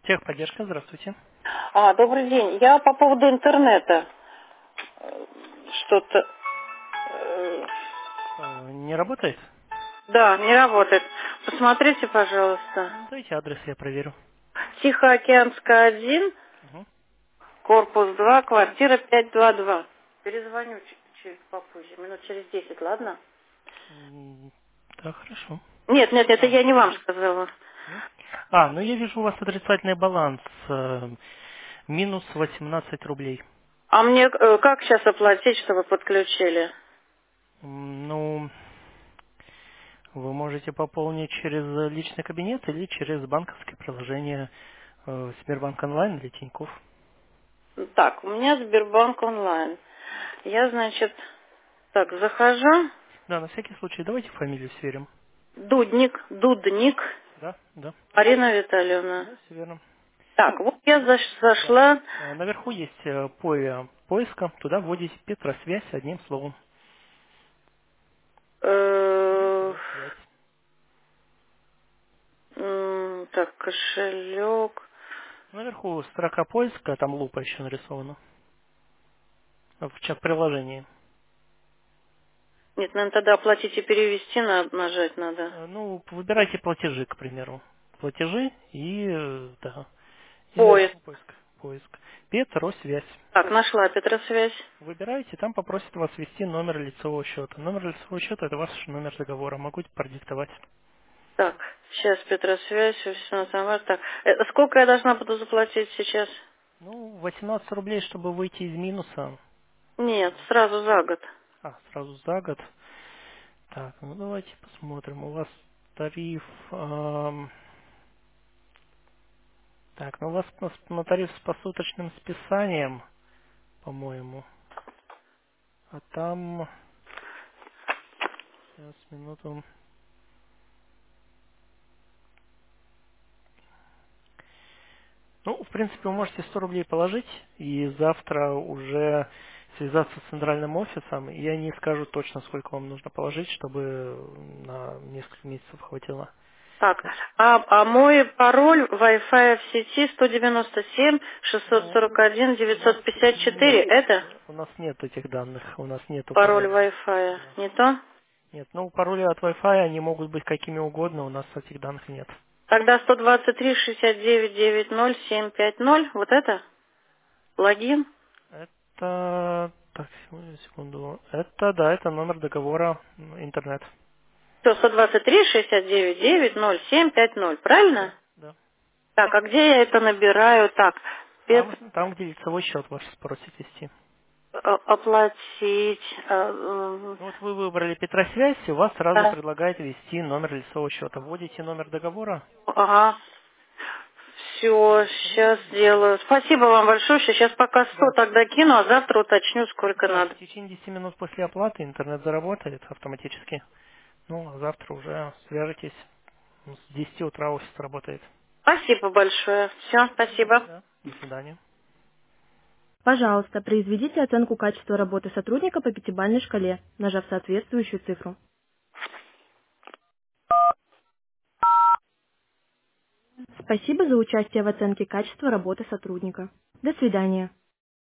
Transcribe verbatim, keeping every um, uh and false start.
Техподдержка, здравствуйте. А, добрый день. Я по поводу интернета. Э, Что-то... э, Э, Не работает? Да, не работает. Посмотрите, пожалуйста. Ну, дайте адрес, я проверю. Тихоокеанская один, Угу. корпус два, квартира пятьсот двадцать два. Перезвоню ч- чуть попозже, минут через десять, ладно? М, Да, хорошо. Нет, нет, это А, я не вам нет? сказала. Нет? А, ну я вижу у вас отрицательный баланс. э, Минус восемнадцать рублей. А мне э, как сейчас оплатить, чтобы подключили? М, Ну, вы можете пополнить через личный кабинет или через банковское приложение э, Сбербанк онлайн или Тинькофф. Так, у меня Сбербанк онлайн. Я, значит, так, захожу. Да, на всякий случай, давайте фамилию сверим. Дудник, Дудник, Да, да, Марина Витальевна. да, все верно. Так, вот я заш- Да. зашла. Э, Наверху есть э, поле поиска. Туда вводите Петросвязь одним словом. э, Петросвязь. м, так, кошелек. Наверху строка поиска, там лупа еще нарисована. В чат приложении. Нет, наверное, тогда оплатить и перевести на- нажать надо. Э, Ну, выбирайте платежи, к примеру. Платежи и, э, да, и Поиск. наверху поиск. Поиск. Петросвязь. Так, нашла Петросвязь. Выбираете, там попросит вас ввести номер лицевого счета. Номер лицевого счета — это ваш номер договора. Могу продиктовать. Так, сейчас Петросвязь, все Так, э, сколько я должна буду заплатить сейчас? Ну, восемнадцать рублей, чтобы выйти из минуса. Нет, сразу за год. А, сразу за год. Так, ну давайте посмотрим. У вас тариф... ам, так, ну у вас на, на тариф с посуточным списанием, по-моему. А там... Сейчас, минуту. Ну, в принципе, вы можете сто рублей положить, и завтра уже связаться с центральным офисом, и они скажут точно, сколько вам нужно положить, чтобы на несколько месяцев хватило. Так, а, а мой пароль Wi-Fi в сети сто девяносто семь шестьсот Ну, сорок один у нас девятьсот пятьдесят нет, четыре. Это у нас нет этих данных, у нас нету пароль пароля. Wi-Fi? Да. Не то? Нет, ну пароли от Wi-Fi, они могут быть какими угодно, у нас этих данных нет. Тогда сто двадцать три шестьдесят девять девять ноль семь пять ноль. Вот это? Логин? Это... Так, секунду. секунду. Это, да, это номер договора м, интернет. Все, сто двадцать три шестьдесят девять девять ноль семь пять ноль. Да, Правильно? да. Так, а где я это набираю? Так, Пет... Там, там, где лицевой счет ваш спросит вести. о- оплатить. а, м, Ну вот вы выбрали Петросвязь, и у вас сразу да. предлагает ввести номер лицевого счета. Вводите номер договора. Ага. Все, сейчас сделаю. Спасибо вам большое. Сейчас пока сто Да. тогда кину, а завтра уточню, сколько Да, в надо. течение десяти минут после оплаты интернет заработает автоматически. Ну, а завтра уже свяжетесь. С десяти утра офис работает. Спасибо большое. Все, спасибо. Да. До свидания. Пожалуйста, произведите оценку качества работы сотрудника по пятибалльной шкале, нажав соответствующую цифру. Спасибо за участие в оценке качества работы сотрудника. До свидания.